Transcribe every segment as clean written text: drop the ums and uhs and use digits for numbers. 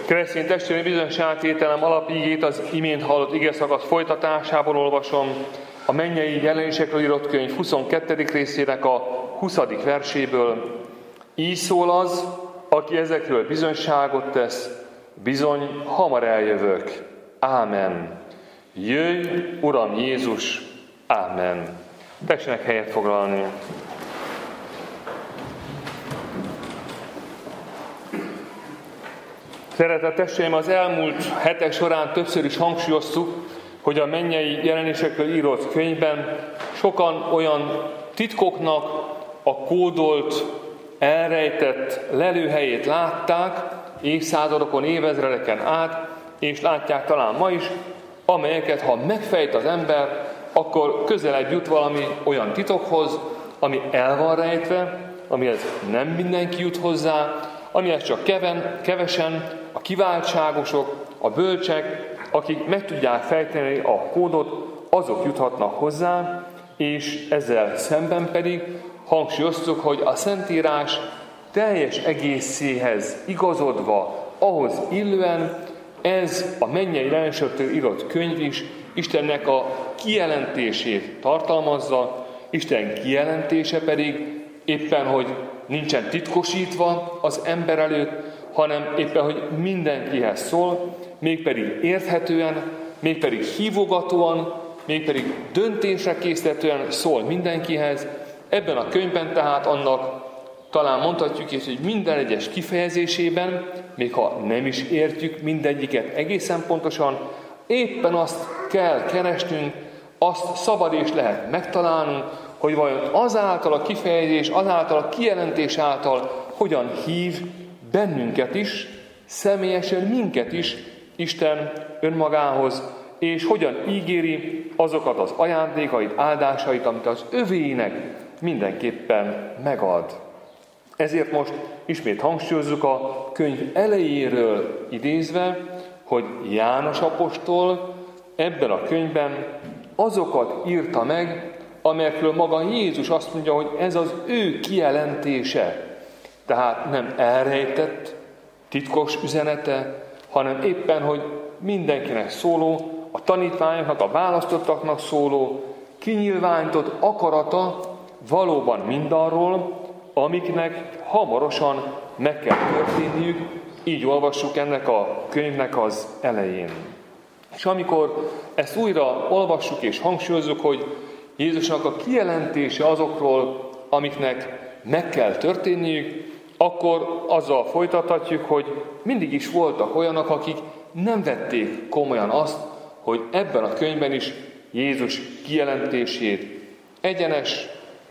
Keresztény testvéri bizonyságtételem alapigét az imént hallott igeszakasz folytatásából olvasom, a mennyei jelenésekről írott könyv 22. részének a 20. verséből. Így szól az, aki ezekről bizonyságot tesz, bizony hamar eljövök. Ámen. Jöjj, Uram Jézus! Ámen. Tessenek helyet foglalni. Szeretett testvéreim, az elmúlt hetek során többször is hangsúlyoztuk, hogy a mennyei jelenésekről írott könyvben sokan olyan titkoknak a kódolt, elrejtett lelőhelyét látták évszázadokon, évezredeken át, és látják talán ma is, amelyeket, ha megfejt az ember, akkor közelebb jut valami olyan titokhoz, ami el van rejtve, amihez nem mindenki jut hozzá, amihez csak kevesen, a kiváltságosok, a bölcsek, akik meg tudják fejteni a kódot, azok juthatnak hozzá, és ezzel szemben pedig hangsúlyoztuk, hogy a Szentírás teljes egészéhez igazodva, ahhoz illően ez a mennyei jelenésekről írott könyv is Istennek a kijelentését tartalmazza, Isten kijelentése pedig éppen, hogy nincsen titkosítva az ember előtt, hanem éppen, hogy mindenkihez szól, mégpedig érthetően, mégpedig hívogatóan, mégpedig döntésre készítően szól mindenkihez. Ebben a könyvben tehát annak talán mondhatjuk is, hogy minden egyes kifejezésében, még ha nem is értjük mindegyiket egészen pontosan, éppen azt kell keresnünk, azt szabad és lehet megtalálnunk, hogy vajon azáltal a kifejezés, azáltal a kijelentés által hogyan hív bennünket is, személyesen minket is Isten önmagához, és hogyan ígéri azokat az ajándékait, áldásait, amit az övéinek mindenképpen megad. Ezért most ismét hangsúlyozzuk a könyv elejéről idézve, hogy János apostol ebben a könyvben azokat írta meg, amelyekről maga Jézus azt mondja, hogy ez az ő kijelentése. Tehát nem elrejtett, titkos üzenete, hanem éppen, hogy mindenkinek szóló, a tanítványoknak, a választottaknak szóló, kinyilvánított akarata valóban mindarról, amiknek hamarosan meg kell történniük, így olvassuk ennek a könyvnek az elején. És amikor ezt újra olvassuk és hangsúlyozzuk, hogy Jézusnak a kijelentése azokról, amiknek meg kell történniük, akkor azzal folytathatjuk, hogy mindig is voltak olyanok, akik nem vették komolyan azt, hogy ebben a könyvben is Jézus kijelentését, egyenes,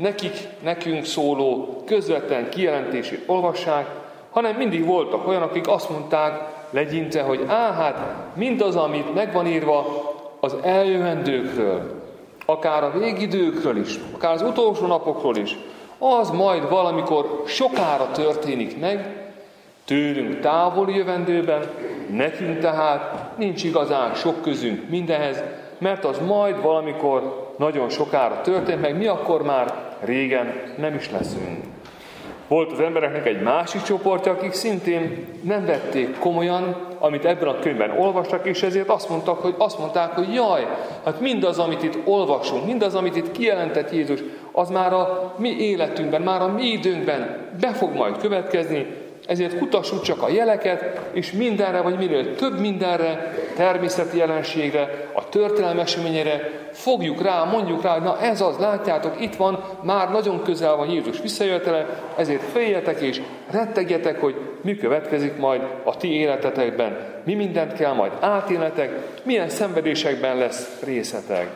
nekünk szóló, közvetlen kijelentését olvassák, hanem mindig voltak olyanok, akik azt mondták legyintve, hogy hát mindaz, amit meg van írva az eljövendőkről, akár a végidőkről is, akár az utolsó napokról is, az majd valamikor sokára történik meg, tőlünk távoli jövendőben, nekünk tehát nincs igazán sok közünk mindenhez, mert az majd valamikor nagyon sokára történt meg, mi akkor már régen nem is leszünk. Volt az embereknek egy másik csoportja, akik szintén nem vették komolyan, amit ebben a könyvben olvastak, és ezért azt mondták, hogy jaj, hát mindaz, amit itt olvasunk, mindaz, amit itt kijelentett Jézus, az már a mi életünkben, már a mi időnkben be fog majd következni, ezért kutassuk csak a jeleket, és mindenre, vagy minél több mindenre, természeti jelenségre, a történelmi eseményre fogjuk rá, mondjuk rá, hogy na ez az, látjátok, itt van, már nagyon közel van Jézus visszajövetele, ezért féljetek és rettegjetek, hogy mi következik majd a ti életetekben, mi mindent kell majd átélnetek, milyen szenvedésekben lesz részetek.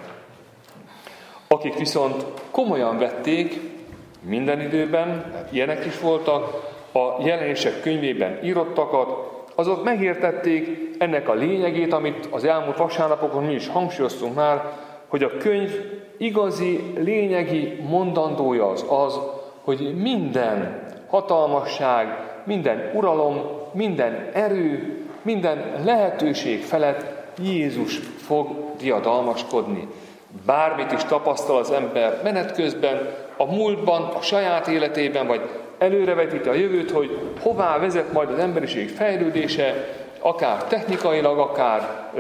Akik viszont komolyan vették minden időben, ilyenek is voltak, a jelenések könyvében írottakat, azok megértették ennek a lényegét, amit az elmúlt vasárnapokon mi is hangsúlyoztunk már, hogy a könyv igazi, lényegi mondandója az, hogy minden hatalmasság, minden uralom, minden erő, minden lehetőség felett Jézus fog diadalmaskodni. Bármit is tapasztal az ember menet közben, a múltban, a saját életében, vagy előrevetíti a jövőt, hogy hová vezet majd az emberiség fejlődése, akár technikailag, akár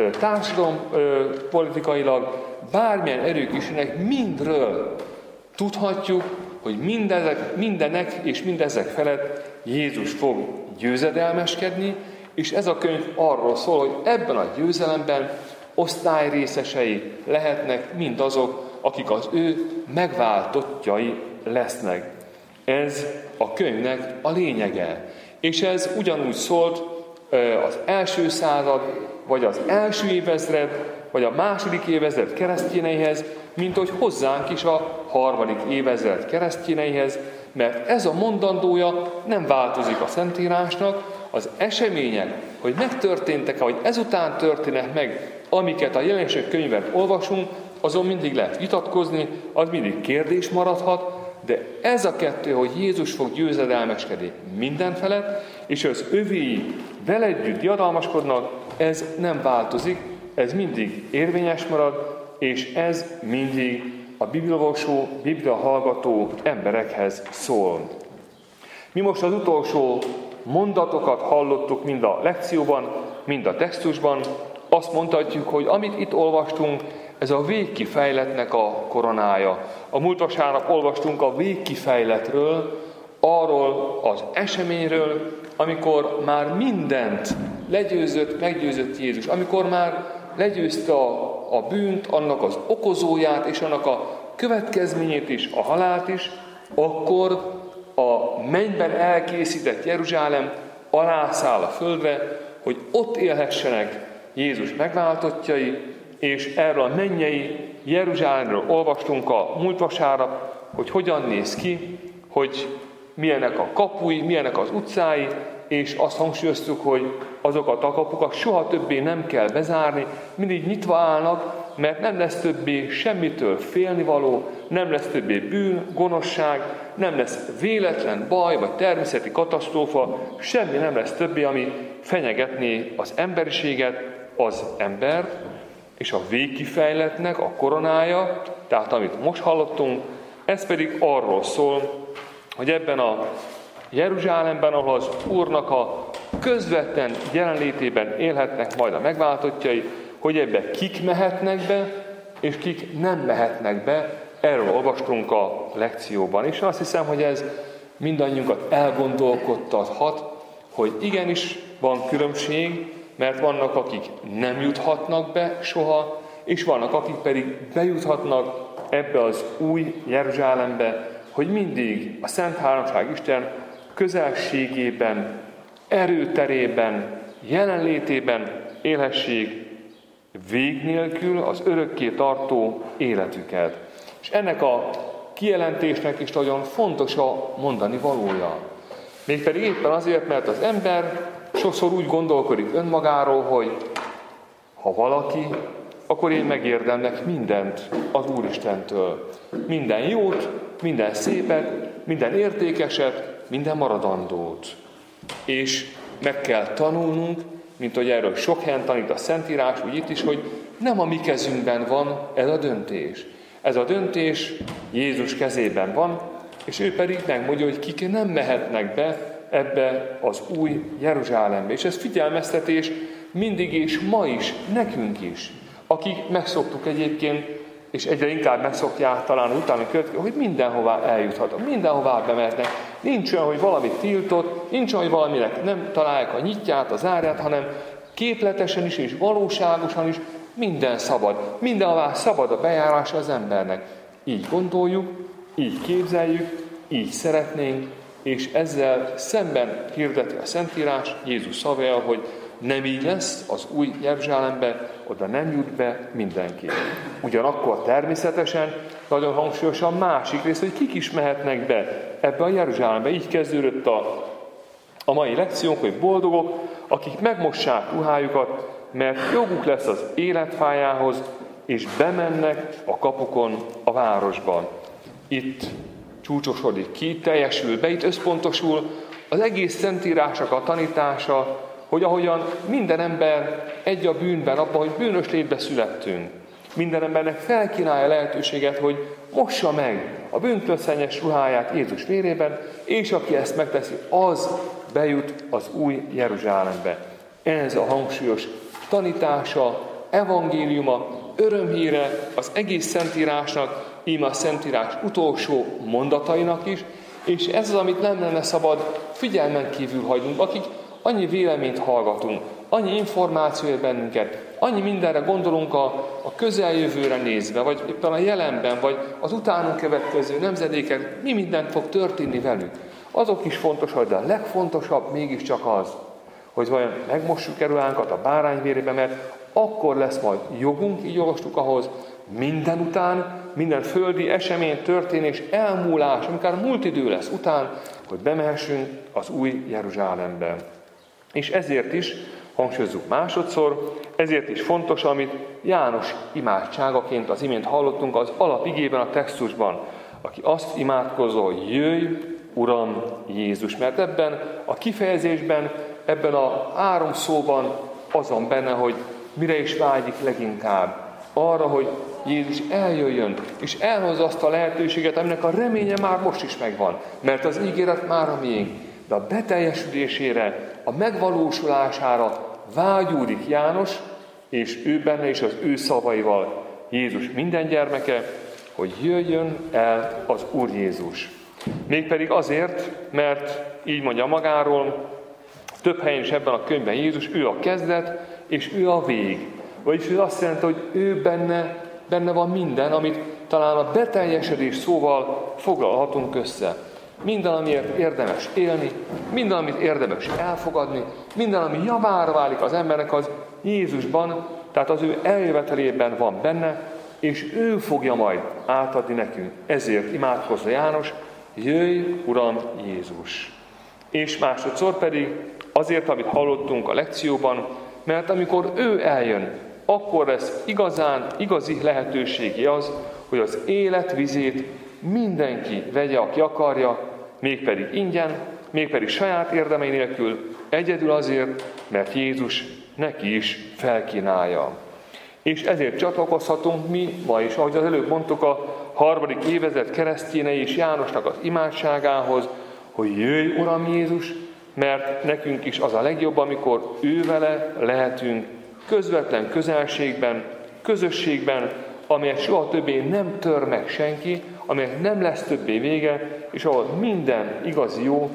társadalompolitikailag, bármilyen erők is jönnek, mindről tudhatjuk, hogy mindenek és mindezek felett Jézus fog győzedelmeskedni, és ez a könyv arról szól, hogy ebben a győzelemben osztályrészesei lehetnek mindazok, akik az ő megváltottjai lesznek. Ez a könyvnek a lényege. És ez ugyanúgy szólt az első század, vagy az első évezred, vagy a második évezred keresztényeihez, mint hogy hozzánk is a harmadik évezred keresztényeihez, mert ez a mondandója nem változik a Szentírásnak, az események, hogy megtörténtek-e, hogy ezután történnek meg, amiket a Jelenések könyvben olvasunk, azon mindig lehet vitatkozni, az mindig kérdés maradhat, de ez a kettő, hogy Jézus fog győzedelmeskedni minden felett, és az övéi vele együtt diadalmaskodnak, ez nem változik, ez mindig érvényes marad, és ez mindig a bibliaolvasó, biblia hallgató emberekhez szól. Mi most az utolsó mondatokat hallottuk mind a lekcióban, mind a textusban. Azt mondhatjuk, hogy amit itt olvastunk, ez a végkifejletnek a koronája. A múlt vasárnap olvastunk a végkifejletről, arról az eseményről, amikor már mindent meggyőzött Jézus, amikor már legyőzte a bűnt, annak az okozóját és annak a következményét is, a halált is, akkor a mennyben elkészített Jeruzsálem alászáll a földre, hogy ott élhessenek Jézus megváltottjai, és erről a mennyei Jeruzsálemről olvastunk a múlt vasárnap, hogy hogyan néz ki, hogy milyenek a kapui, milyenek az utcái, és azt hangsúlyoztuk, hogy azokat a kapukat soha többé nem kell bezárni, mindig nyitva állnak, mert nem lesz többé semmitől félnivaló, nem lesz többé bűn, gonoszság, nem lesz véletlen baj vagy természeti katasztrófa, semmi nem lesz többé, ami fenyegetné az emberiséget, az embert, és a végkifejletnek a koronája, tehát amit most hallottunk, ez pedig arról szól, hogy ebben a Jeruzsálemben, ahol az Úrnak a közvetlen jelenlétében élhetnek majd a megváltottjai, hogy ebbe kik mehetnek be, és kik nem mehetnek be, erről olvastunk a lekcióban. És azt hiszem, hogy ez mindannyiunkat elgondolkodtathat, hogy igenis van különbség, mert vannak, akik nem juthatnak be soha, és vannak, akik pedig bejuthatnak ebbe az új Jeruzsálembe, hogy mindig a Szent Háromság Isten közelségében, erőterében, jelenlétében élhessék vég nélkül az örökké tartó életüket. És ennek a kijelentésnek is nagyon fontos a mondani valója. Mégpedig éppen azért, mert az ember sokszor úgy gondolkodik önmagáról, hogy ha valaki, akkor én megérdemlek mindent az Úristentől. Minden jót, minden szépet, minden értékeset, minden maradandót. És meg kell tanulnunk, mint hogy erről sok helyen tanít a Szentírás, úgy itt is, hogy nem a mi kezünkben van ez a döntés. Ez a döntés Jézus kezében van, és ő pedig megmondja, hogy kik nem mehetnek be ebbe az új Jeruzsálembe. És ez figyelmeztetés mindig és ma is, nekünk is, akik megszoktuk egyébként, és egyre inkább megszokják talán utána következő, hogy mindenhová eljuthatok, mindenhová bemehetnek. Nincs olyan, hogy valami tiltott, nincs olyan, hogy valaminek nem találják a nyitját, a zárját, hanem képletesen is és valóságosan is minden szabad. Mindenhová szabad a bejárása az embernek. Így gondoljuk, így képzeljük, így szeretnénk, és ezzel szemben hirdeti a Szentírás Jézus szavával, hogy nem így lesz az új Jeruzsálembe, oda nem jut be mindenki. Ugyanakkor természetesen nagyon hangsúlyosan másik rész, hogy kik is mehetnek be ebbe a Jeruzsálembe. Így kezdődött a mai lekciónk, hogy boldogok, akik megmossák ruhájukat, mert joguk lesz az életfájához, és bemennek a kapukon a városban. Itt csúcsosodik ki, teljesül be, itt összpontosul az egész Szentírásnak a tanítása, hogy ahogyan minden ember egy a bűnben, abban, hogy bűnös létbe születtünk, minden embernek felkínálja lehetőséget, hogy mossa meg a bűntől szennyes ruháját Jézus vérében, és aki ezt megteszi, az bejut az új Jeruzsálembe. Ez a hangsúlyos tanítása, evangéliuma, örömhíre az egész Szentírásnak, íme a Szentírás utolsó mondatainak is, és ez az, amit nem lenne szabad figyelmen kívül hagynunk, akik annyi véleményt hallgatunk, annyi információ ér bennünket, annyi mindenre gondolunk a közeljövőre nézve, vagy éppen a jelenben, vagy az utánunk következő nemzedékek, mi mindent fog történni velük. Azok is fontosak, de a legfontosabb mégiscsak az, hogy vajon megmossuk erőánkat a bárány vérébe, mert akkor lesz majd jogunk, így olvastuk ahhoz, minden után, minden földi esemény, történés, elmúlás, amikor múlt idő lesz után, hogy bemehessünk az új Jeruzsálembe. És ezért is, hangsúlyozzuk másodszor, ezért is fontos, amit János imádságaként az imént hallottunk az alapigében, a textusban, aki azt imádkozza, hogy jöjj, Uram Jézus. Mert ebben a kifejezésben, ebben a 3 szóban az van benne, hogy mire is vágyik leginkább. Arra, hogy Jézus eljöjjön, és elhozza azt a lehetőséget, aminek a reménye már most is megvan. Mert az ígéret már a miénk. De a beteljesülésére, a megvalósulására vágyódik János, és ő benne is az ő szavaival, Jézus minden gyermeke, hogy jöjjön el az Úr Jézus. Mégpedig azért, mert így mondja magáról, több helyen is ebben a könyvben Jézus, ő a kezdet, és ő a vég. Vagyis ő azt jelenti, hogy ő benne van minden, amit talán a beteljesedés szóval foglalhatunk össze. Minden, amiért érdemes élni, minden, amit érdemes elfogadni, minden, ami javára válik az embernek, az Jézusban, tehát az ő eljövetelében van benne, és ő fogja majd átadni nekünk. Ezért imádkozza János, jöjj, Uram Jézus. És másodszor pedig azért, amit hallottunk a lekcióban, mert amikor ő eljön, akkor lesz igazi lehetőségi az, hogy az élet vizét mindenki vegye, aki akarja, mégpedig ingyen, mégpedig saját érdemei nélkül, egyedül azért, mert Jézus neki is felkínálja. És ezért csatlakozhatunk mi ma is, ahogy az előbb mondtuk, a 3. évezred keresztjénei és Jánosnak az imádságához, hogy jöjj, Uram Jézus, mert nekünk is az a legjobb, amikor ő vele lehetünk közvetlen közelségben, közösségben, amelyet soha többé nem tör meg senki, amelyek nem lesz többé vége, és ahol minden igazi jó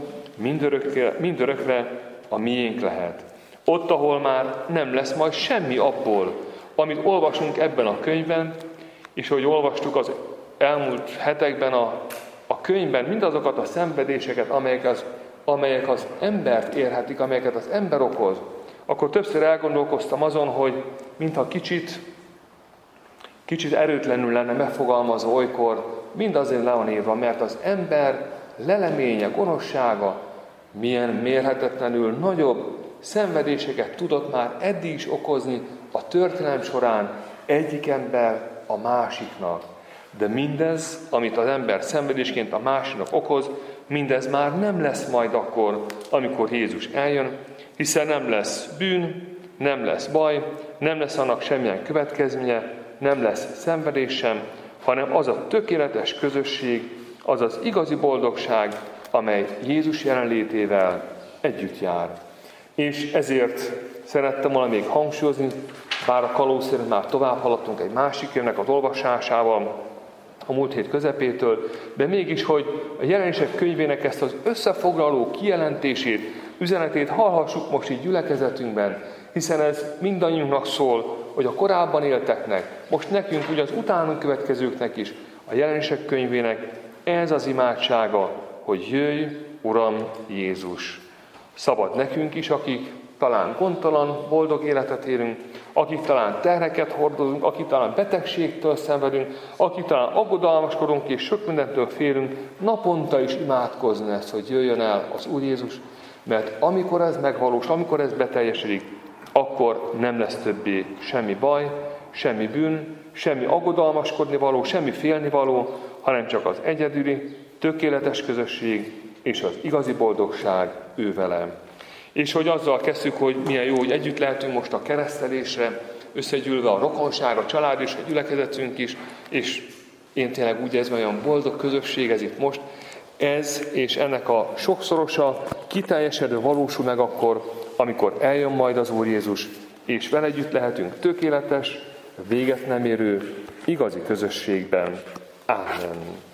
mindörökre a miénk lehet. Ott, ahol már nem lesz majd semmi abból, amit olvasunk ebben a könyvben, és ahogy olvastuk az elmúlt hetekben a könyvben, mindazokat a szenvedéseket, amelyek az embert érhetik, amelyeket az ember okoz, akkor többször elgondolkoztam azon, hogy mintha kicsit erőtlenül lenne megfogalmazva olykor, mind azért le van írva, mert az ember leleménye, gonoszsága milyen mérhetetlenül nagyobb szenvedéseket tudott már eddig is okozni a történelem során egyik ember a másiknak. De mindez, amit az ember szenvedésként a másiknak okoz, mindez már nem lesz majd akkor, amikor Jézus eljön, hiszen nem lesz bűn, nem lesz baj, nem lesz annak semmilyen következménye, nem lesz szenvedés sem, hanem az a tökéletes közösség, az az igazi boldogság, amely Jézus jelenlétével együtt jár. És ezért szerettem volna még hangsúlyozni, bár a kalóz szerint már tovább haladtunk egy másik könyvnek az olvasásával, a múlt hét közepétől, de mégis, hogy a Jelenések könyvének ezt az összefoglaló kijelentését, üzenetét hallhassuk most így gyülekezetünkben, hiszen ez mindannyiunknak szól, hogy a korábban élteknek, most nekünk, ugye az utánunk következőknek is, a Jelenések könyvének ez az imádsága, hogy jöjj, Uram Jézus. Szabad nekünk is, akik talán gondtalan, boldog életet élünk, akik talán terheket hordozunk, akik talán betegségtől szenvedünk, akik talán aggodalmaskodunk és sok mindentől félünk, naponta is imádkozni ezt, hogy jöjjön el az Úr Jézus, mert amikor ez megvalósul, amikor ez beteljesedik, akkor nem lesz többé semmi baj, semmi bűn, semmi aggodalmaskodni való, semmi félni való, hanem csak az egyedüli, tökéletes közösség és az igazi boldogság ő velem. És hogy azzal kezdjük, hogy milyen jó, hogy együtt lehetünk most a keresztelésre, összegyűlve a rokonság, a család és a gyülekezetünk is, és én tényleg úgy érzem, olyan boldog közösség ez itt most. Ez és ennek a sokszorosa kiteljesedő valósul meg akkor, amikor eljön majd az Úr Jézus, és vele együtt lehetünk tökéletes, véget nem érő, igazi közösségben. Ámen.